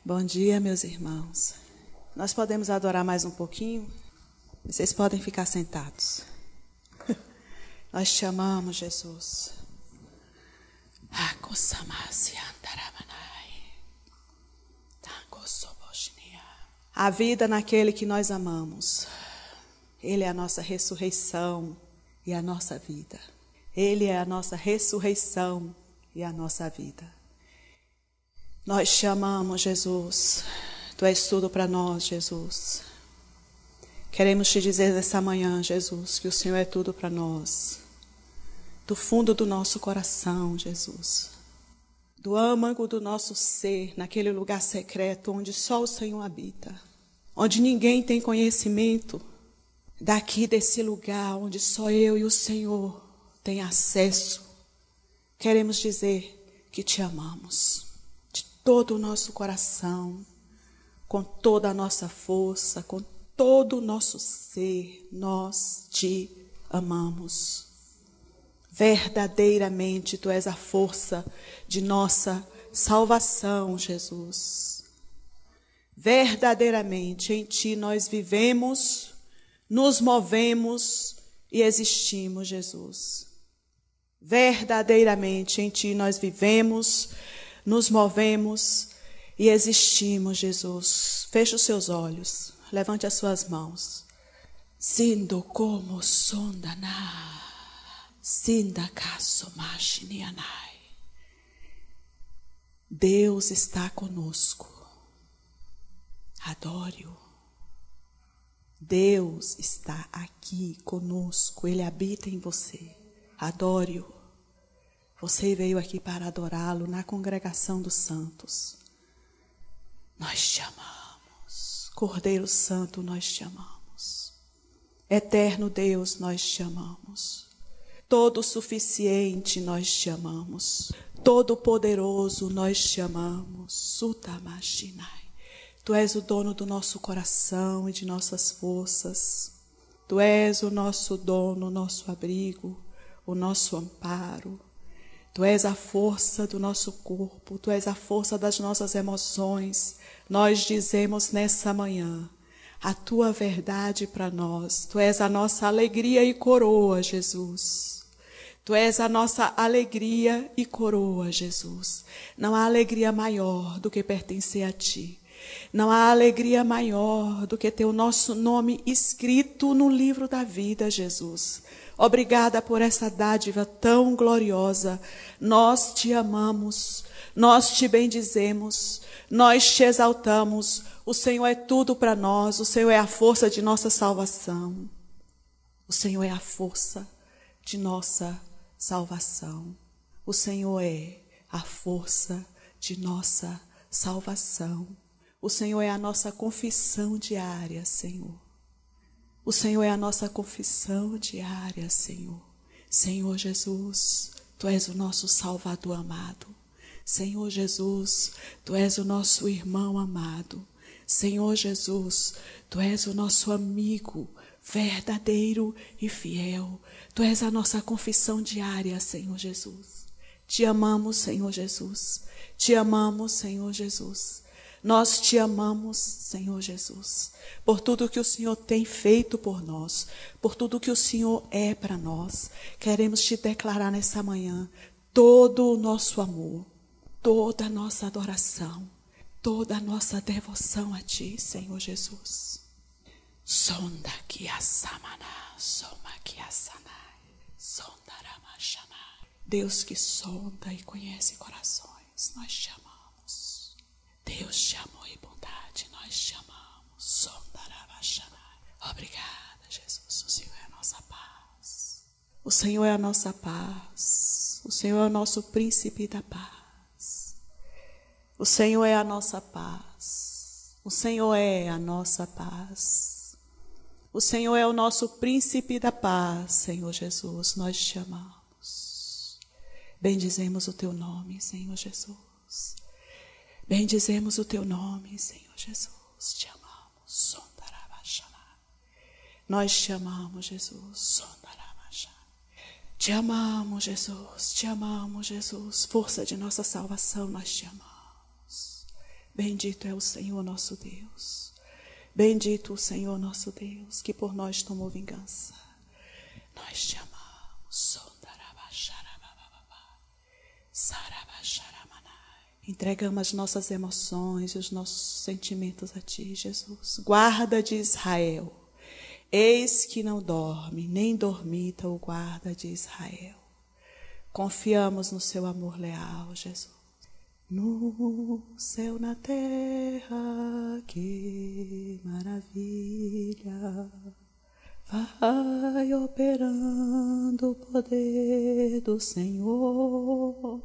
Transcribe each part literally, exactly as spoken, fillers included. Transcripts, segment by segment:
Bom dia, meus irmãos. Nós podemos adorar mais um pouquinho? Vocês podem ficar sentados. Nós te amamos, Jesus. A vida naquele que nós amamos. Ele é a nossa ressurreição e a nossa vida. Ele é a nossa ressurreição e a nossa vida. Nós te amamos, Jesus. Tu és tudo para nós, Jesus. Queremos te dizer nessa manhã, Jesus, que o Senhor é tudo para nós. Do fundo do nosso coração, Jesus. Do âmago do nosso ser, naquele lugar secreto onde só o Senhor habita. Onde ninguém tem conhecimento daqui desse lugar, onde só eu e o Senhor tem acesso. Queremos dizer que te amamos. De todo o nosso coração, com toda a nossa força, com todo o nosso ser, nós te amamos. Verdadeiramente, Tu és a força de nossa salvação, Jesus. Verdadeiramente, em Ti nós vivemos, nos movemos e existimos, Jesus. Verdadeiramente, em Ti nós vivemos, nos movemos e existimos, Jesus. Feche os seus olhos, levante as suas mãos. Sindo como sondana. Deus está conosco. Adore-o. Deus está aqui conosco. Ele habita em você. Adore-o. Você veio aqui para adorá-lo na congregação dos santos. Nós te amamos. Cordeiro Santo, nós te amamos. Eterno Deus, nós te amamos. Todo suficiente, nós te amamos. Todo poderoso, nós te amamos. Sutamashinai. Tu és o dono do nosso coração e de nossas forças. Tu és o nosso dono, o nosso abrigo, o nosso amparo. Tu és a força do nosso corpo. Tu és a força das nossas emoções. Nós dizemos nessa manhã a Tua verdade para nós. Tu és a nossa alegria e coroa, Jesus. Tu és a nossa alegria e coroa, Jesus. Não há alegria maior do que pertencer a Ti. Não há alegria maior do que ter o nosso nome escrito no livro da vida, Jesus. Obrigada por essa dádiva tão gloriosa. Nós te amamos, nós te bendizemos, nós te exaltamos. O Senhor é tudo para nós, o Senhor é a força de nossa salvação. O Senhor é a força de nossa salvação. O Senhor é a força de nossa salvação. O Senhor é a nossa confissão diária, Senhor. O Senhor é a nossa confissão diária, Senhor. Senhor Jesus, Tu és o nosso Salvador amado. Senhor Jesus, Tu és o nosso irmão amado. Senhor Jesus, Tu és o nosso amigo verdadeiro e fiel. Tu és a nossa confissão diária, Senhor Jesus. Te amamos, Senhor Jesus. Te amamos, Senhor Jesus. Nós te amamos, Senhor Jesus, por tudo que o Senhor tem feito por nós, por tudo que o Senhor é para nós. Queremos te declarar nessa manhã todo o nosso amor, toda a nossa adoração, toda a nossa devoção a Ti, Senhor Jesus. Sonda que a samana, soma que a sanai, sonda ramachana. Deus que sonda e conhece corações, nós te amamos. Deus te amou em bondade, nós te amamos. Obrigada, Jesus. O Senhor é a nossa paz. O Senhor é a nossa paz. O Senhor é o nosso príncipe da paz. O Senhor é a nossa paz. O Senhor é a nossa paz. O Senhor é o nosso príncipe da paz, Senhor Jesus. Nós te amamos. Bendizemos o Teu nome, Senhor Jesus. Bendizemos o Teu nome, Senhor Jesus. Te amamos. Nós te amamos, Jesus. Te amamos, Jesus. Te amamos, Jesus. Força de nossa salvação, nós te amamos. Bendito é o Senhor nosso Deus. Bendito o Senhor nosso Deus, que por nós tomou vingança. Nós te amamos. Entregamos as nossas emoções e os nossos sentimentos a ti, Jesus. Guarda de Israel. Eis que não dorme, nem dormita o guarda de Israel. Confiamos no seu amor leal, Jesus. No céu, na terra, que maravilha. Vai operando o poder do Senhor.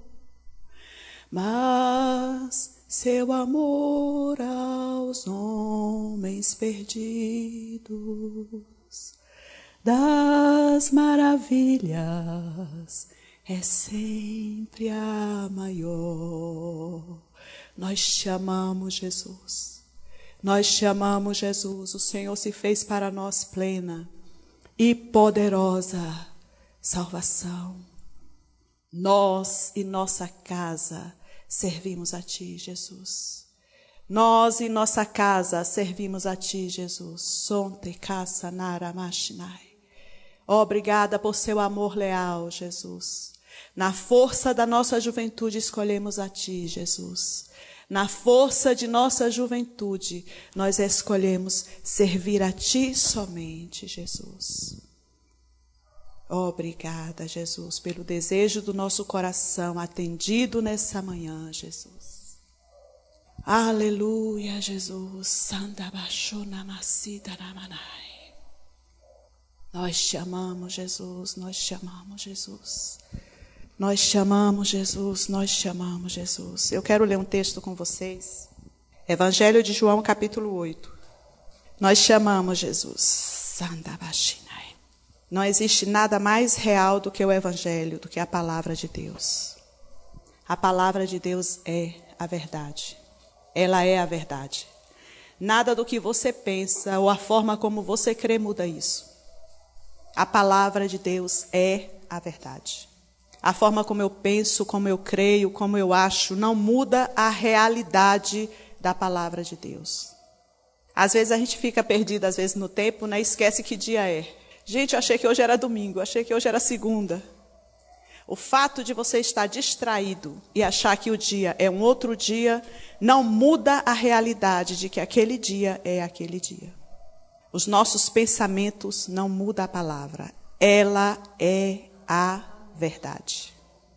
Mas seu amor aos homens perdidos das maravilhas é sempre a maior. Nós te amamos, Jesus. Nós te amamos, Jesus. O Senhor se fez para nós plena e poderosa salvação. Nós e nossa casa servimos a ti, Jesus. Nós e nossa casa servimos a ti, Jesus. Sonte casa nara machinai. Obrigada por seu amor leal, Jesus. Na força da nossa juventude escolhemos a ti, Jesus. Na força de nossa juventude nós escolhemos servir a ti somente, Jesus. Obrigada, Jesus, pelo desejo do nosso coração atendido nessa manhã, Jesus. Aleluia, Jesus. Nós te amamos, Jesus, nós te amamos, Jesus. Nós te amamos, Jesus, nós te amamos, Jesus. Eu quero ler um texto com vocês. Evangelho de João, capítulo oito. Nós te amamos, Jesus. Não existe nada mais real do que o Evangelho, do que a palavra de Deus. A palavra de Deus é a verdade. Ela é a verdade. Nada do que você pensa ou a forma como você crê muda isso. A palavra de Deus é a verdade. A forma como eu penso, como eu creio, como eu acho, não muda a realidade da palavra de Deus. Às vezes a gente fica perdido, às vezes no tempo, né? Esquece que dia é. Gente, eu achei que hoje era domingo, achei que hoje era segunda. O fato de você estar distraído e achar que o dia é um outro dia, não muda a realidade de que aquele dia é aquele dia. Os nossos pensamentos não mudam a palavra. Ela é a verdade.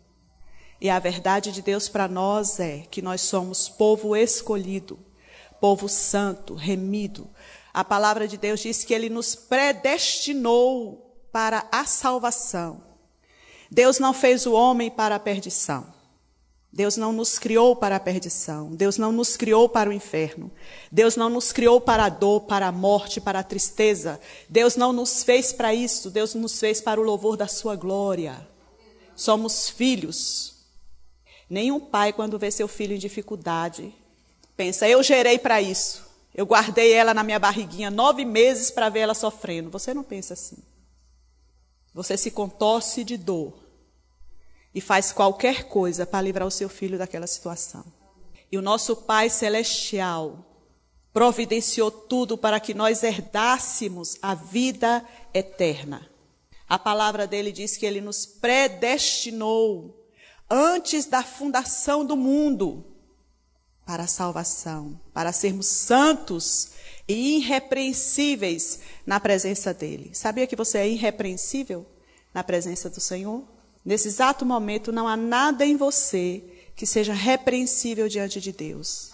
E a verdade de Deus para nós é que nós somos povo escolhido, povo santo, remido. A palavra de Deus diz que Ele nos predestinou para a salvação. Deus não fez o homem para a perdição. Deus não nos criou para a perdição. Deus não nos criou para o inferno. Deus não nos criou para a dor, para a morte, para a tristeza. Deus não nos fez para isso. Deus nos fez para o louvor da sua glória. Somos filhos. Nenhum pai, quando vê seu filho em dificuldade, pensa, eu gerei para isso. Eu guardei ela na minha barriguinha nove meses para ver ela sofrendo. Você não pensa assim. Você se contorce de dor e faz qualquer coisa para livrar o seu filho daquela situação. E o nosso Pai Celestial providenciou tudo para que nós herdássemos a vida eterna. A palavra dele diz que ele nos predestinou antes da fundação do mundo para a salvação, para sermos santos e irrepreensíveis na presença dele. Sabia que você é irrepreensível na presença do Senhor? Nesse exato momento não há nada em você que seja repreensível diante de Deus.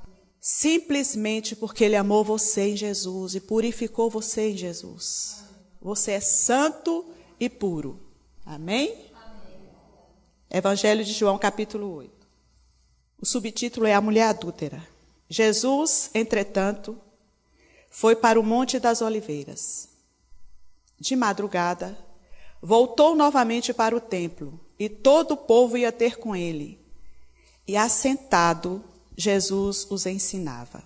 Simplesmente porque ele amou você em Jesus e purificou você em Jesus. Você é santo e puro. Amém? Amém. Evangelho de João, capítulo oito. O subtítulo é A Mulher Adúltera. Jesus, entretanto, foi para o Monte das Oliveiras. De madrugada, voltou novamente para o templo, e todo o povo ia ter com ele. E assentado, Jesus os ensinava.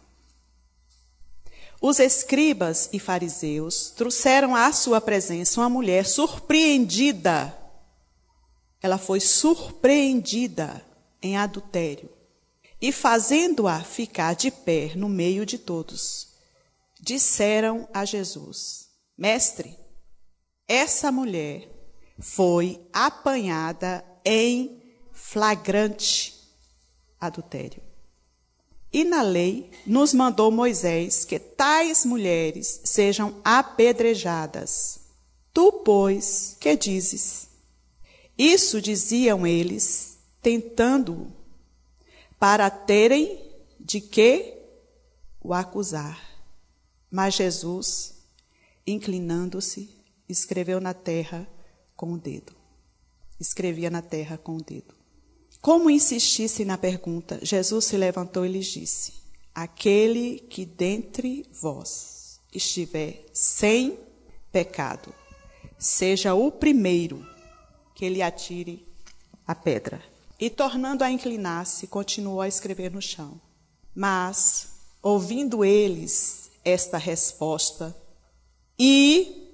Os escribas e fariseus trouxeram à sua presença uma mulher surpreendida. Ela foi surpreendida em adultério. E fazendo-a ficar de pé no meio de todos, disseram a Jesus: Mestre, essa mulher foi apanhada em flagrante adultério. E na lei nos mandou Moisés que tais mulheres sejam apedrejadas. Tu, pois, que dizes? Isso diziam eles, tentando-o, para terem de que o acusar. Mas Jesus, inclinando-se, escreveu na terra com o dedo. Escrevia na terra com o dedo. Como insistissem na pergunta, Jesus se levantou e lhes disse: Aquele que dentre vós estiver sem pecado, seja o primeiro que lhe atire a pedra. E tornando a inclinar-se, continuou a escrever no chão. Mas, ouvindo eles esta resposta, e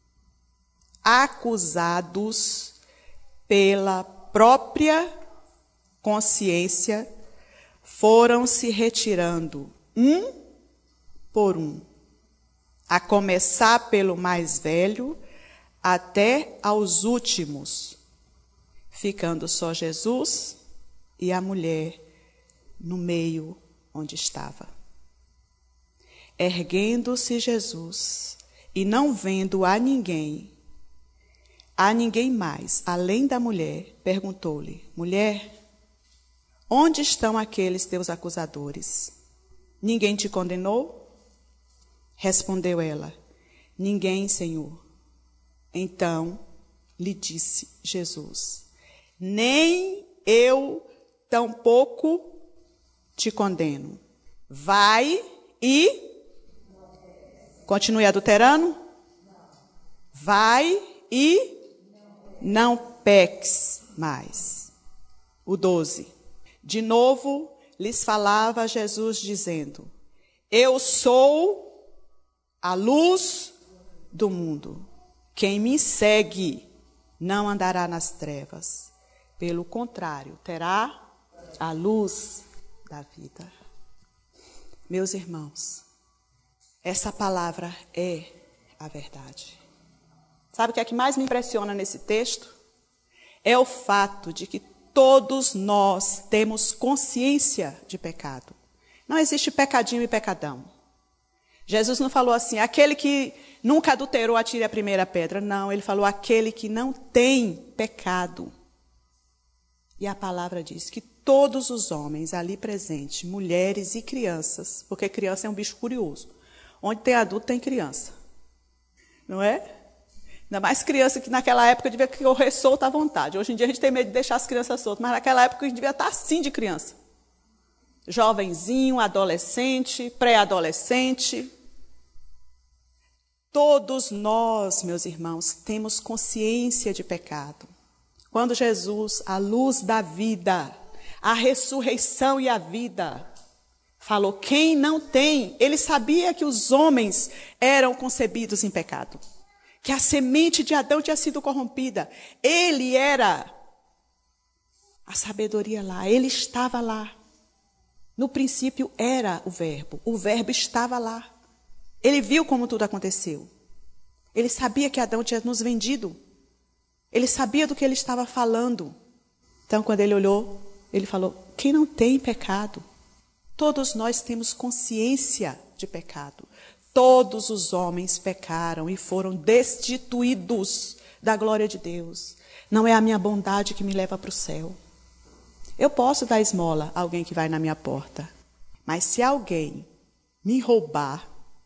acusados pela própria consciência, foram se retirando um por um, a começar pelo mais velho até aos últimos, ficando só Jesus e a mulher no meio onde estava. Erguendo-se Jesus e não vendo a ninguém, a ninguém mais, além da mulher, perguntou-lhe: Mulher, onde estão aqueles teus acusadores? Ninguém te condenou? Respondeu ela: Ninguém, Senhor. Então lhe disse Jesus: Nem eu tampouco te condeno. Vai e... Continue adulterando? Vai e não peques mais. O doze. De novo lhes falava Jesus dizendo: Eu sou a luz do mundo. Quem me segue não andará nas trevas. Pelo contrário, terá a luz da vida. Meus irmãos, essa palavra é a verdade. Sabe o que é que mais me impressiona nesse texto? É o fato de que todos nós temos consciência de pecado. Não existe pecadinho e pecadão. Jesus não falou assim, aquele que nunca adulterou atire a primeira pedra. Não, ele falou aquele que não tem pecado. E a palavra diz que todos os homens ali presentes, mulheres e crianças, porque criança é um bicho curioso. Onde tem adulto, tem criança. Não é? Ainda mais criança que naquela época devia correr solta à vontade. Hoje em dia a gente tem medo de deixar as crianças soltas, mas naquela época a gente devia estar assim de criança. Jovenzinho, adolescente, pré-adolescente. Todos nós, meus irmãos, temos consciência de pecado. Quando Jesus, a luz da vida, a ressurreição e a vida, falou, quem não tem, ele sabia que os homens eram concebidos em pecado. Que a semente de Adão tinha sido corrompida. Ele era a sabedoria lá, ele estava lá. No princípio era o verbo, o verbo estava lá. Ele viu como tudo aconteceu. Ele sabia que Adão tinha nos vendido. Ele sabia do que ele estava falando. Então, quando ele olhou, ele falou, quem não tem pecado? Todos nós temos consciência de pecado. Todos os homens pecaram e foram destituídos da glória de Deus. Não é a minha bondade que me leva para o céu. Eu posso dar esmola a alguém que vai na minha porta. Mas se alguém me roubar,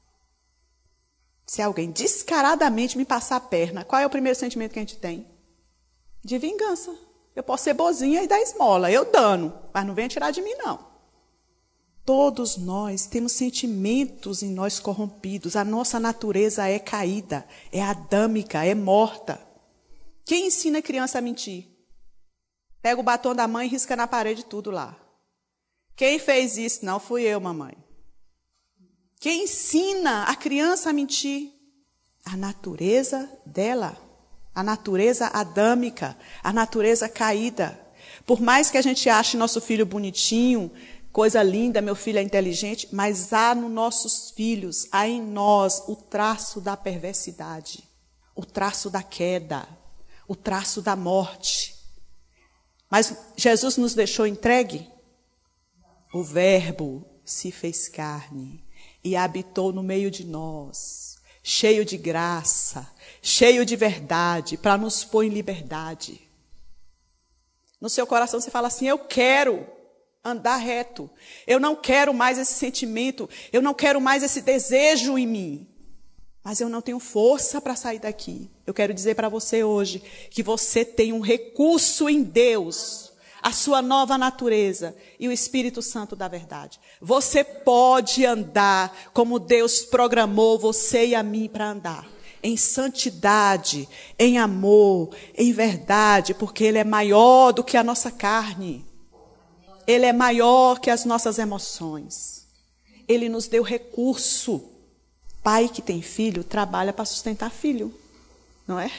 se alguém descaradamente me passar a perna, qual é o primeiro sentimento que a gente tem? De vingança. Eu posso ser boazinha e dar esmola, eu dando, mas não venha tirar de mim, não. Todos nós temos sentimentos em nós corrompidos. A nossa natureza é caída, é adâmica, é morta. Quem ensina a criança a mentir? Pega o batom da mãe e risca na parede tudo lá. Quem fez isso? Não fui eu, mamãe. Quem ensina a criança a mentir? A natureza dela. A natureza adâmica, a natureza caída. Por mais que a gente ache nosso filho bonitinho, Coisa linda, meu filho é inteligente, mas há nos nossos filhos, há em nós o traço da perversidade, o traço da queda, o traço da morte. Mas Jesus nos deixou entregue. O Verbo se fez carne e habitou no meio de nós, cheio de graça, cheio de verdade, para nos pôr em liberdade. No seu coração você fala assim, eu quero andar reto. Eu não quero mais esse sentimento, eu não quero mais esse desejo em mim. Mas eu não tenho força para sair daqui. Eu quero dizer para você hoje que você tem um recurso em Deus, a sua nova natureza e o Espírito Santo da verdade. Você pode andar como Deus programou você e a mim para andar. Em santidade, em amor, em verdade, porque Ele é maior do que a nossa carne. Ele é maior que as nossas emoções. Ele nos deu recurso. Pai que tem filho, trabalha para sustentar filho. Não é?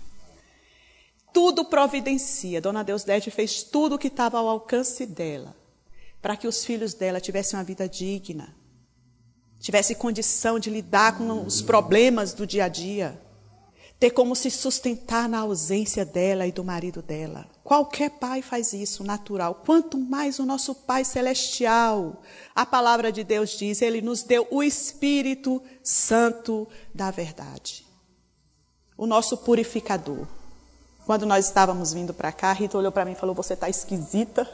Tudo providencia. Dona Deusdete fez tudo o que estava ao alcance dela, para que os filhos dela tivessem uma vida digna. Tivessem condição de lidar com os problemas do dia a dia. Ter como se sustentar na ausência dela e do marido dela. Qualquer pai faz isso, natural. Quanto mais o nosso Pai Celestial. A palavra de Deus diz, Ele nos deu o Espírito Santo da verdade. O nosso purificador. Quando nós estávamos vindo para cá, a Rita olhou para mim e falou, você está esquisita.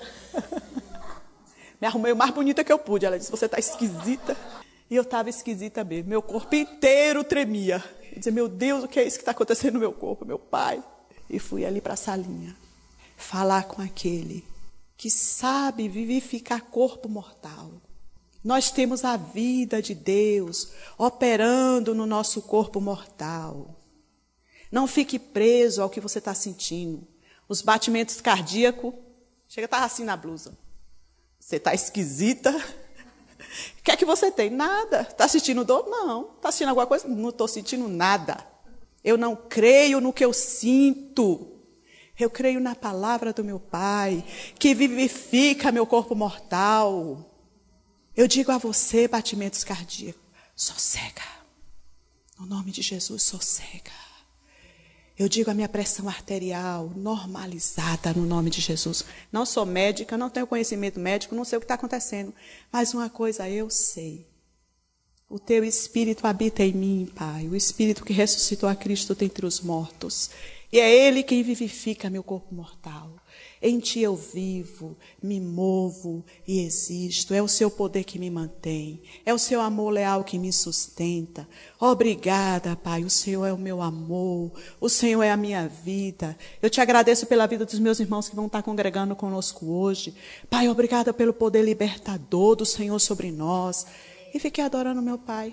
Me arrumei o mais bonita que eu pude. Ela disse, você está esquisita. E eu estava esquisita mesmo. Meu corpo inteiro tremia. Eu dizia, meu Deus, o que é isso que está acontecendo no meu corpo, meu Pai? E fui ali para a salinha. Falar com aquele que sabe vivificar corpo mortal. Nós temos a vida de Deus operando no nosso corpo mortal. Não fique preso ao que você está sentindo. Os batimentos cardíacos, chega a estar assim na blusa. Você está esquisita. O que é que você tem? Nada. Está sentindo dor? Não. Está sentindo alguma coisa? Não estou sentindo nada. Eu não creio no que eu sinto. Eu creio na palavra do meu Pai, que vivifica meu corpo mortal. Eu digo a você, batimentos cardíacos, sossega. No nome de Jesus, sossega. Eu digo a minha pressão arterial, normalizada no nome de Jesus. Não sou médica, não tenho conhecimento médico, não sei o que está acontecendo. Mas uma coisa eu sei. O teu Espírito habita em mim, Pai. O Espírito que ressuscitou a Cristo dentre os mortos. E é Ele quem vivifica meu corpo mortal. Em Ti eu vivo, me movo e existo. É o Seu poder que me mantém. É o Seu amor leal que me sustenta. Obrigada, Pai. O Senhor é o meu amor. O Senhor é a minha vida. Eu Te agradeço pela vida dos meus irmãos que vão estar congregando conosco hoje. Pai, obrigada pelo poder libertador do Senhor sobre nós. E fiquei adorando meu Pai.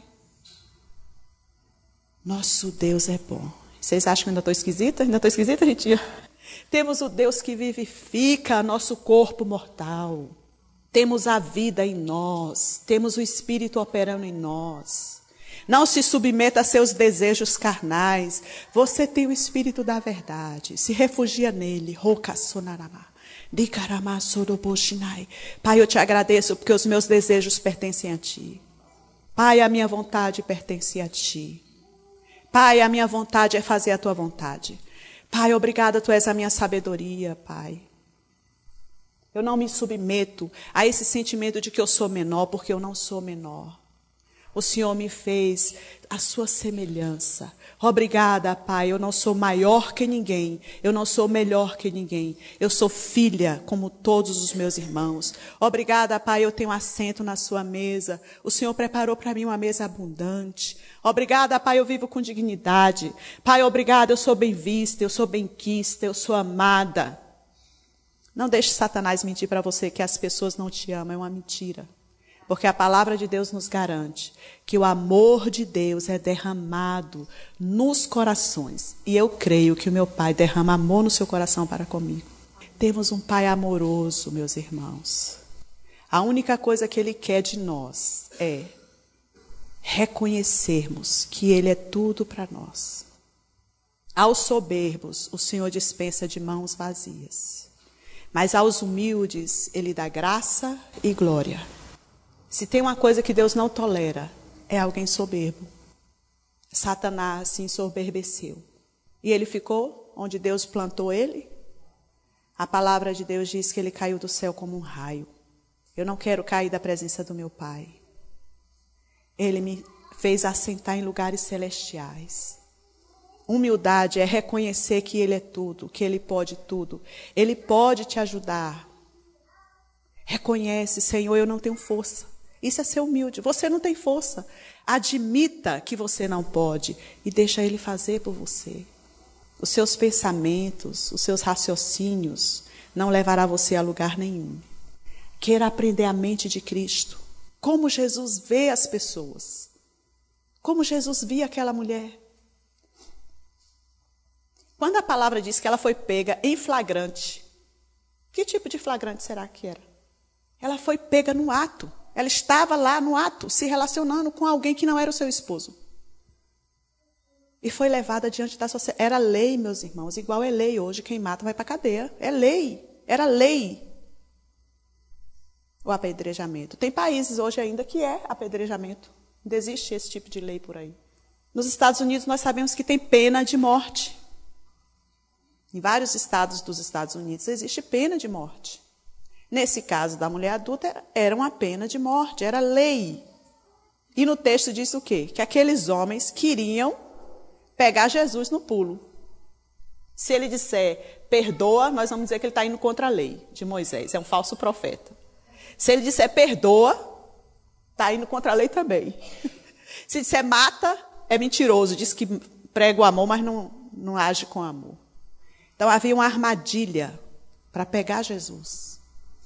Nosso Deus é bom. Vocês acham que ainda estou esquisita? Ainda estou esquisita, gente? Temos o Deus que vivifica nosso corpo mortal. Temos a vida em nós. Temos o Espírito operando em nós. Não se submeta a seus desejos carnais. Você tem o Espírito da verdade. Se refugia nele. Pai, eu te agradeço porque os meus desejos pertencem a ti. Pai, a minha vontade pertence a ti. Pai, a minha vontade é fazer a tua vontade. Pai, obrigada, tu és a minha sabedoria, Pai. Eu não me submeto a esse sentimento de que eu sou menor, porque eu não sou menor. O Senhor me fez a sua semelhança. Obrigada, Pai, eu não sou maior que ninguém, eu não sou melhor que ninguém. Eu sou filha, como todos os meus irmãos. Obrigada, Pai, eu tenho assento na sua mesa. O Senhor preparou para mim uma mesa abundante. Obrigada, Pai, eu vivo com dignidade. Pai, obrigada, eu sou bem vista, eu sou bem quista, eu sou amada. Não deixe Satanás mentir para você que as pessoas não te amam, é uma mentira. Porque a palavra de Deus nos garante que o amor de Deus é derramado nos corações. E eu creio que o meu Pai derrama amor no seu coração para comigo. Temos um Pai amoroso, meus irmãos. A única coisa que Ele quer de nós é reconhecermos que Ele é tudo para nós. Aos soberbos, o Senhor dispensa de mãos vazias. Mas aos humildes ele dá graça e glória. Se tem uma coisa que Deus não tolera, é alguém soberbo. Satanás se ensoberbeceu. E ele ficou onde Deus plantou ele. A palavra de Deus diz que ele caiu do céu como um raio. Eu não quero cair da presença do meu Pai. Ele me fez assentar em lugares celestiais. Humildade é reconhecer que Ele é tudo, que Ele pode tudo. Ele pode te ajudar. Reconhece, Senhor, eu não tenho força. Isso é ser humilde. Você não tem força. Admita que você não pode e deixa Ele fazer por você. Os seus pensamentos, os seus raciocínios não levará você a lugar nenhum. Queira aprender a mente de Cristo. Como Jesus vê as pessoas. Como Jesus via aquela mulher. Quando a palavra diz que ela foi pega em flagrante, que tipo de flagrante será que era? Ela foi pega no ato. Ela estava lá no ato, se relacionando com alguém que não era o seu esposo. E foi levada diante da sociedade. Era lei, meus irmãos, igual é lei hoje, quem mata vai para a cadeia. É lei, era lei. O apedrejamento. Tem países hoje ainda que é apedrejamento. Ainda existe esse tipo de lei por aí. Nos Estados Unidos nós sabemos que tem pena de morte. Em vários estados dos Estados Unidos existe pena de morte. Nesse caso da mulher adulta, era uma pena de morte, era lei. E no texto diz o quê? Que aqueles homens queriam pegar Jesus no pulo. Se ele disser, perdoa, nós vamos dizer que ele está indo contra a lei de Moisés, é um falso profeta. Se ele disser, perdoa, está indo contra a lei também. Se disser, mata, é mentiroso, diz que prega o amor, mas não, não age com amor. Então havia uma armadilha para pegar Jesus.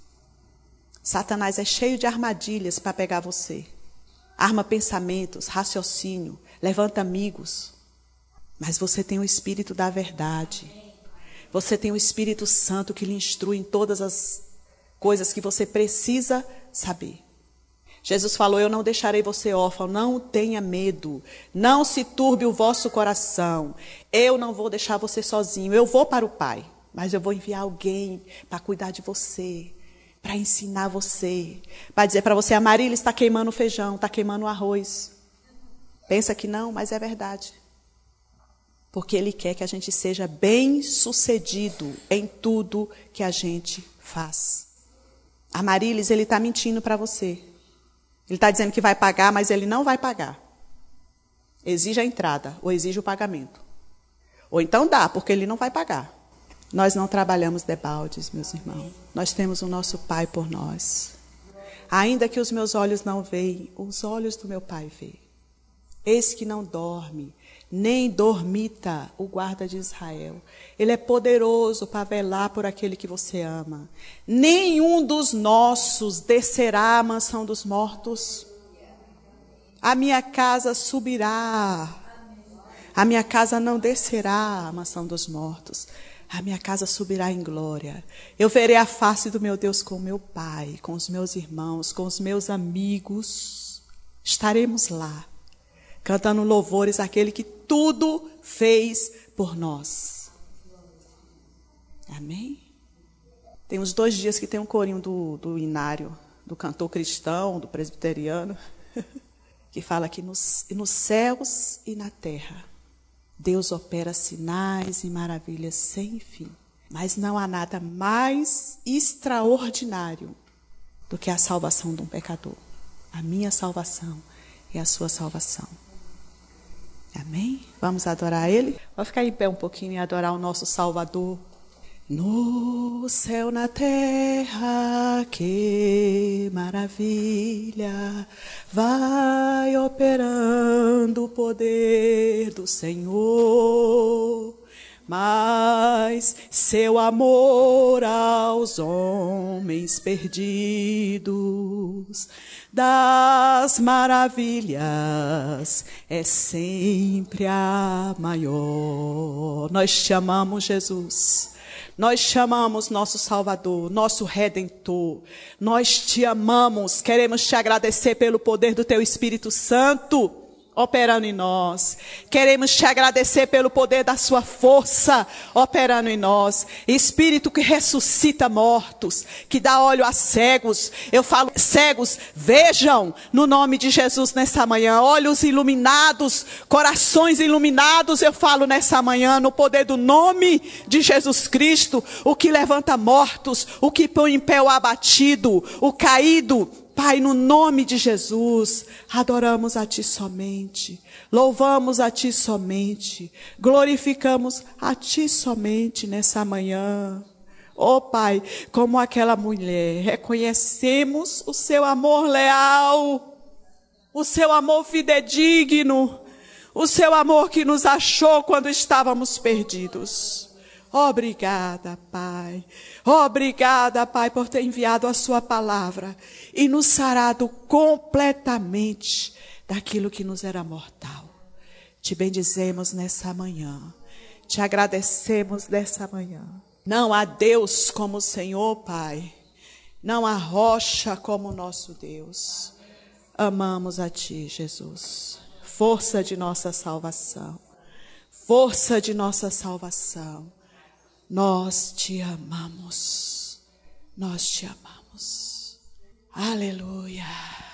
Satanás é cheio de armadilhas para pegar você. Arma pensamentos, raciocínio, levanta amigos. Mas você tem o Espírito da verdade. Você tem o Espírito Santo que lhe instrui em todas as coisas que você precisa saber. Jesus falou, eu não deixarei você órfão, não tenha medo, não se turbe o vosso coração. Eu não vou deixar você sozinho, eu vou para o Pai, mas eu vou enviar alguém para cuidar de você, para ensinar você, para dizer para você, a Marília está queimando o feijão, está queimando o arroz. Pensa que não, mas é verdade. Porque Ele quer que a gente seja bem-sucedido em tudo que a gente faz. A Marília, ele está mentindo para você. Ele está dizendo que vai pagar, mas ele não vai pagar. Exige a entrada, ou exige o pagamento. Ou então dá, porque ele não vai pagar. Nós não trabalhamos debaldes, meus irmãos. Nós temos o nosso Pai por nós. Ainda que os meus olhos não veem, os olhos do meu Pai veem. Eis que não dorme, nem dormita o guarda de Israel. Ele é poderoso para velar por aquele que você ama. Nenhum dos nossos descerá à mansão dos mortos. A minha casa subirá. A minha casa não descerá à mansão dos mortos. A minha casa subirá em glória. Eu verei a face do meu Deus com o meu Pai, com os meus irmãos, com os meus amigos. Estaremos lá, cantando louvores àquele que tudo fez por nós. Amém? Tem uns dois dias que tem um corinho do, do Inário, do cantor cristão, do presbiteriano, que fala que nos, nos céus e na terra, Deus opera sinais e maravilhas sem fim. Mas não há nada mais extraordinário do que a salvação de um pecador. A minha salvação e a sua salvação. Amém? Vamos adorar Ele? Vamos ficar em pé um pouquinho e adorar o nosso Salvador. No céu, na terra, que maravilha, vai operando o poder do Senhor. Mas seu amor aos homens perdidos das maravilhas é sempre a maior. Nós te amamos, Jesus. Nós chamamos nosso Salvador, nosso Redentor. Nós te amamos, queremos te agradecer pelo poder do teu Espírito Santo. operando em nós. Queremos te agradecer pelo poder da sua força operando em nós. Espírito que ressuscita mortos, que dá olho a cegos. Eu falo, cegos, vejam no nome de Jesus nessa manhã. Olhos iluminados, corações iluminados, eu falo nessa manhã no poder do nome de Jesus Cristo. O que levanta mortos, o que põe em pé o abatido, o caído. Pai, no nome de Jesus, adoramos a Ti somente, louvamos a Ti somente, glorificamos a Ti somente nessa manhã. Oh Pai, como aquela mulher, reconhecemos o Seu amor leal, o Seu amor fidedigno, o Seu amor que nos achou quando estávamos perdidos. Obrigada, Pai. Obrigada, Pai, por ter enviado a sua palavra e nos sarado completamente daquilo que nos era mortal. Te bendizemos nessa manhã. Te agradecemos nessa manhã. Não há Deus como o Senhor, Pai. Não há rocha como o nosso Deus. Amamos a Ti, Jesus. Força de nossa salvação. Força de nossa salvação. Nós te amamos, nós te amamos. Aleluia.